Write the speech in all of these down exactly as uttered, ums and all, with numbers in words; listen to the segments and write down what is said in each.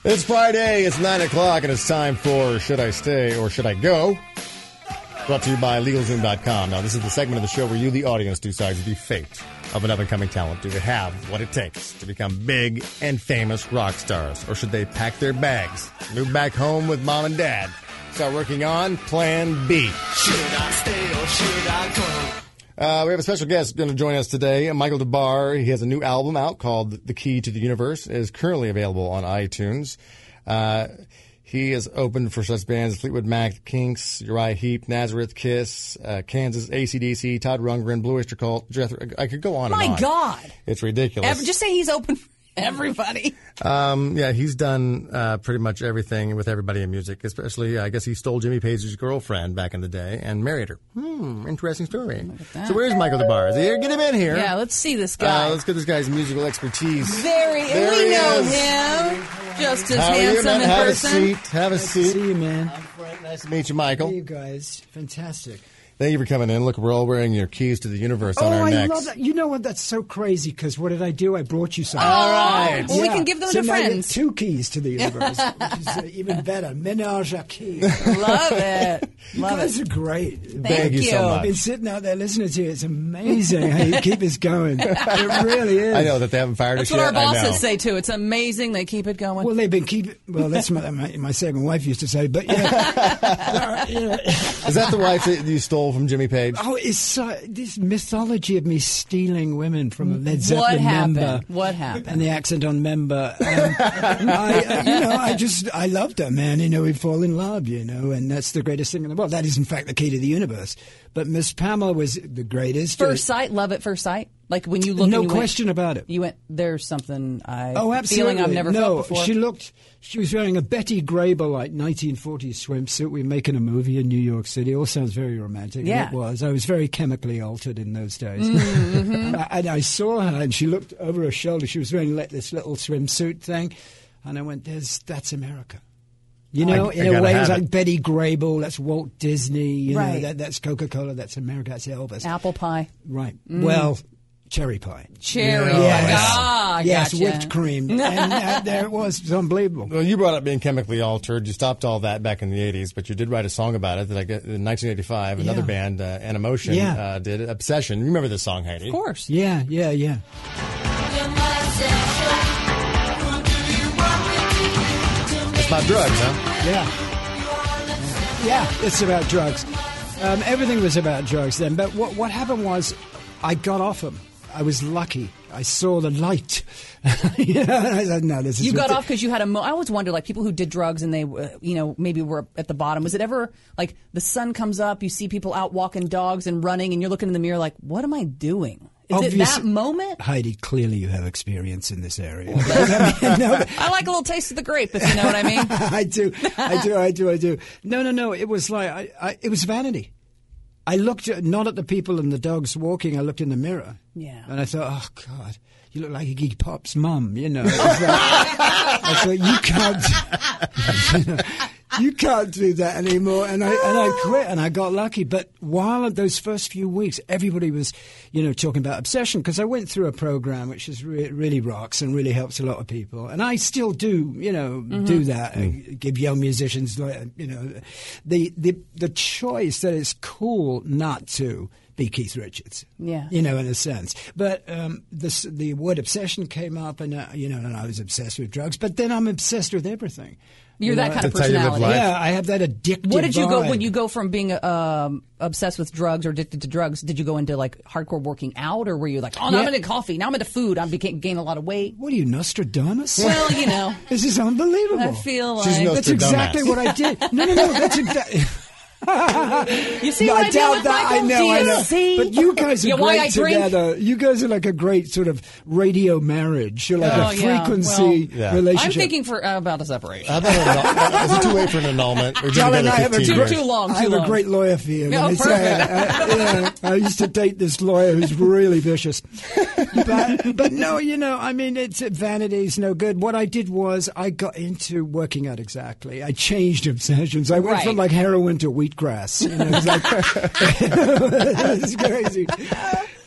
It's Friday, it's nine o'clock, and it's time for Should I Stay or Should I Go? Brought to you by LegalZoom dot com. Now, this is the segment of the show where you, the audience, decide the fate of an up-and-coming talent. Do they have what it takes to become big and famous rock stars? Or should they pack their bags, move back home with mom and dad, start working on Plan B? Should I stay or should I go? Uh, we have a special guest going to join us today, Michael DeBar. He has a new album out called The Key to the Universe. It is currently available on iTunes. Uh, he has opened for such bands as Fleetwood Mac, Kinks, Uriah Heep, Nazareth, Kiss, uh, Kansas, A C D C, Todd Rundgren, Blue Oyster Cult, Jethro. I could go on My and on. My God. It's ridiculous. Ever, just say he's open for everybody. Um, yeah, he's done uh, pretty much everything with everybody in music, especially, I guess he stole Jimmy Page's girlfriend back in the day and married her. Hmm, interesting story. So where's Michael DeBar? Is he here? Get him in here. Yeah, let's see this guy. Uh, let's get this guy's musical expertise. Very, there we know is. him. Just as How are you, handsome man? in Have person. a seat. Have a Nice seat. to see you, man. I'm Frank. Nice to meet you, Michael. Hey, you guys. Fantastic. Thank you for coming in. Look, we're all wearing your keys to the universe oh, on our I necks. love that. You know what? That's so crazy because what did I do? I brought you something. All right. Well, we can give them so to now you have friends. two keys to the universe, which is uh, even better. Menage a key. Love it. You Love guys it. are great. Thank, Thank you so I've been much. sitting out there listening to you. It's amazing how you keep us going. It really is. I know that they haven't fired That's us what yet. our I know. bosses say, too. It's amazing. They keep it going. Well, they've been keeping. Well, that's what my, my second wife used to say. But yeah, yeah. Is that the wife that you stole from Jimmy Page? Oh, it's so, this mythology of me stealing women from a Led what Zeppelin happened? member. What happened? And the accent on member. Um, I, you know, I just, I loved her, man. You know, we fall in love, you know, and that's the greatest thing in the world. That is, in fact, the key to the universe. But Miss Pamela was the greatest. First sight, love at first sight? Like when you look No and you question went, about it. You went, there's something I, Oh, absolutely. feeling I've never no, felt before. she looked, she was wearing a Betty Grable, like, nineteen forties swimsuit. We were making a movie in New York City. It all sounds very romantic. Yeah. And it was. I was very chemically altered in those days. Mm-hmm. and, I, and I saw her, and she looked over her shoulder. She was wearing like, this little swimsuit thing. And I went, There's, that's America. You know, I- in I a gotta way, it have was it. like Betty Grable, that's Walt Disney, you know, Right. that, that's Coca-Cola, that's America, that's Elvis. Apple pie. Right. Well, cherry pie. Cherry. Yes. Ah, yes, gotcha. whipped cream. And uh, there it was. It was unbelievable. Well, you brought up being chemically altered. You stopped all that back in the eighties, but you did write a song about it that I get in nineteen eighty-five. Another Yeah. band, uh, Animotion, Yeah. uh, did it. Obsession. You remember this song, Heidi? Of course. Yeah, yeah, yeah. It's about drugs, huh? Yeah. Yeah, it's about drugs. Um, everything was about drugs then. But what, what happened was I got off them. I was lucky. I saw the light. yeah, I said, no, this is You got ridic- off because you had a mo- I always wonder, like, people who did drugs and they, uh, you know, maybe were at the bottom. Was it ever, like, the sun comes up, you see people out walking dogs and running, and you're looking in the mirror like, what am I doing? Is it Obvious- that moment? Heidi, clearly you have experience in this area. I mean, no, I like a little taste of the grape, if you know what I mean. I do, I do, I do, I do. No, no, no. It was like I, I, it was vanity. I looked at, not at the people and the dogs walking. I looked in the mirror. Yeah. And I thought, oh God, you look like Iggy Pop's mum. You know. I, was like, I thought you can't, you, know, you can't do that anymore. And I and I quit. And I got lucky. But while those first few weeks, everybody was, you know, talking about obsession because I went through a program which is re- really rocks and really helps a lot of people. And I still do, you know, Mm-hmm. do that. I give young musicians, like, you know, the the the choice that it's cool not to be Keith Richards. Yeah. You know, in a sense. But um, this, the word obsession came up, and, uh, you know, and I was obsessed with drugs. But then I'm obsessed with everything. You're You that know, kind of That's how you live personality. life. Yeah, I have that addictive What did you go vibe. when you go from being um, obsessed with drugs or addicted to drugs? Did you go into like hardcore working out, or were you like, oh, no, Yeah. I'm into coffee, now I'm into food, I became gain a lot of weight? What are you, Nostradamus? Well, you know, This is unbelievable. I feel like She's no- That's Nostradamus. exactly what I did. No, no, no. That's exactly. you see No, what I, I did doubt with that. Michael? I know, Do you I know. see? But you guys are Yeah, why great I drink? together. You guys are like a great sort of radio marriage. You're like Oh, a yeah. frequency Well, Yeah. relationship. I'm thinking for uh, about a separation. How about an annul- is it too late for an annulment? We've been Darling, together I have a fifteen great, Too- years. too long, I have too a long. great lawyer for you. Oh, Let me say it. perfect. I, yeah, I used to date this lawyer who's really vicious. But, but no, you know, I mean, it's vanity is no good. What I did was I got into working out exactly. I changed obsessions. I went Right. from like heroin to wheatgrass. You know, it was like it's crazy.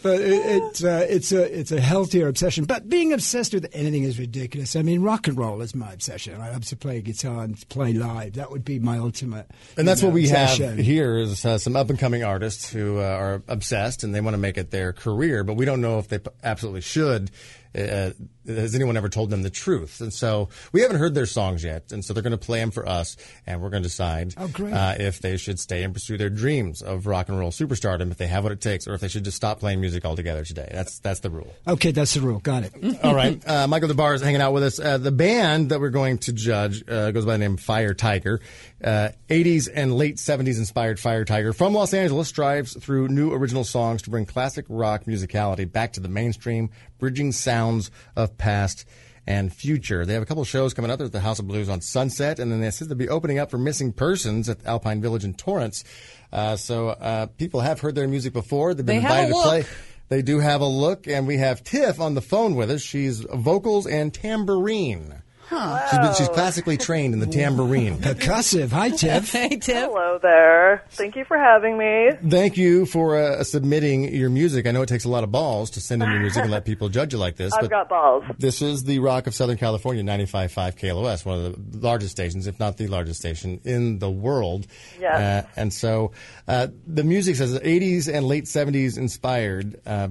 But it, it, uh, it's a it's a healthier obsession. But being obsessed with anything is ridiculous. I mean, rock and roll is my obsession. I love to play guitar and play live. That would be my ultimate. And that's you know, what we obsession. have here is uh, some up and coming artists who uh, are obsessed and they want to make it their career, but we don't know if they p- absolutely should. Uh, has anyone ever told them the truth? And so we haven't heard their songs yet, and so they're going to play them for us, and we're going to decide oh, great. Uh, if they should stay and pursue their dreams of rock and roll superstardom, if they have what it takes, or if they should just stop playing music altogether today. That's that's the rule. Okay, that's the rule. Got it. All right. Uh, Michael DeBar is hanging out with us. Uh, the band that we're going to judge uh, goes by the name Fire Tiger. Uh, eighties and late seventies inspired Fire Tiger from Los Angeles strives through new original songs to bring classic rock musicality back to the mainstream, bridging sounds of past and future. They have a couple of shows coming up. There's the House of Blues on Sunset, and then they said they'll be opening up for Missing Persons at Alpine Village in Torrance. Uh, so uh, people have heard their music before. They've been They have invited a to play. look. They do have a look, and we have Tiff on the phone with us. She's vocals and tambourine. Huh. She's, been, she's classically trained in the tambourine. Percussive. Hi, Tiff. Hey, Tiff. Hello there. Thank you for having me. Thank you for uh, submitting your music. I know it takes a lot of balls to send in your music and let people judge you like this. I've but got balls. This is the Rock of Southern California, ninety-five point five K L O S, one of the largest stations, if not the largest station in the world. Yes. Uh, and so uh, the music says eighties and late seventies inspired. Uh,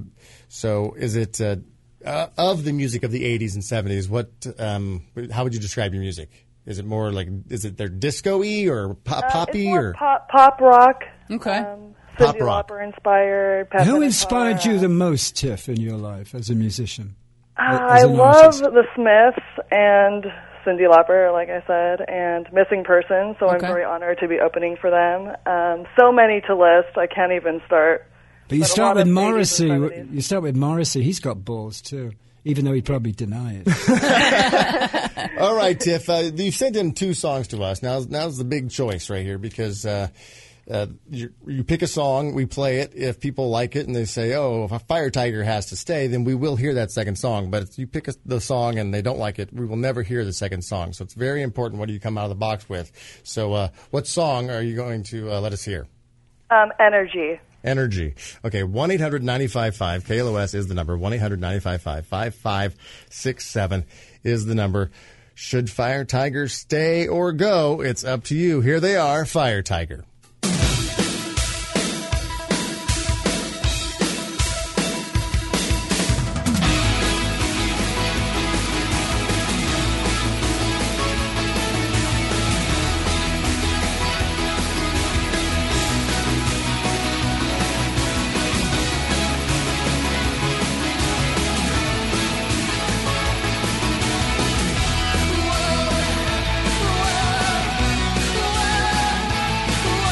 so is it... Uh, Uh, of the music of the eighties and seventies, what? Um, how would you describe your music? Is it more like, is it their disco-y or pop, Uh, poppy? it's more or pop, pop rock. Okay. Um, Pop Cyndi rock. Lauper inspired. Pat Who Benatar. inspired you the most, Tiff, in your life as a musician? Uh, As I an love artist? the Smiths and Cyndi Lauper, like I said, and Missing Persons. So I'm Okay. very honored to be opening for them. Um, so many to list. I can't even start. But you But a start lot with of Morrissey. eighties and seventies. You start with Morrissey. He's got balls too, even though he'd probably deny it. All right, Tiff, uh, you've sent in two songs to us. Now, now's the big choice right here because uh, uh, you, you pick a song, we play it. If people like it and they say, oh, if a Fire Tiger has to stay, then we will hear that second song. But if you pick a, the song and they don't like it, we will never hear the second song. So it's very important what do you come out of the box with. So uh, what song are you going to uh, let us hear? Um, Energy. Energy. Okay, one eight hundred nine five five K L O S is the number. one eight hundred nine five five five five six seven is the number. Should Fire Tiger stay or go? It's up to you. Here they are, Fire Tiger. Whoa, whoa, whoa.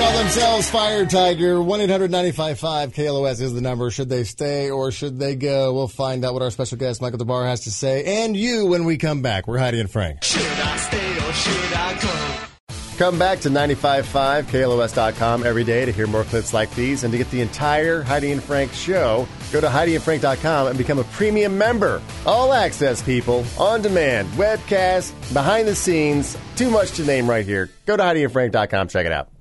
call themselves Fire Tiger. one eight hundred nine five five K L O S is the number. Should they stay or should they go? We'll find out what our special guest, Michael DeBar, has to say. And you when we come back. We're Heidi and Frank. Should I stay or should I go? Come back to ninety-five point five K L O S dot com every day to hear more clips like these. And to get the entire Heidi and Frank show, go to Heidi and Frank dot com and become a premium member. All access, people. On demand. Webcast. Behind the scenes. Too much to name right here. Go to Heidi and Frank dot com. Check it out.